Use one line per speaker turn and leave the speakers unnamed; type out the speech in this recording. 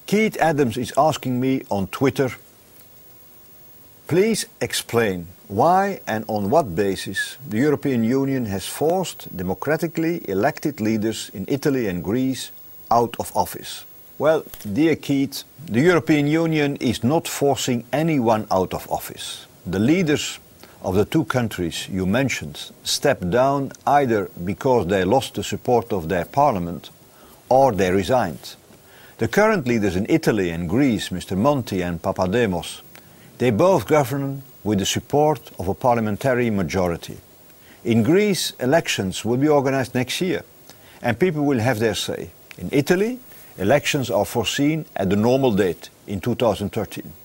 Keith Adams is asking me on Twitter, please explain why and on what basis the European Union has forced democratically elected leaders in Italy and Greece out of office. Well, dear Keith, the European Union is not forcing anyone out of office. The leaders of the two countries you mentioned stepped down either because they lost the support of their parliament or they resigned. The current leaders in Italy and Greece, Mr. Monti and Papademos, they both govern with the support of a parliamentary majority. In Greece, elections will be organized next year, and people will have their say. In Italy, elections are foreseen at the normal date in 2013.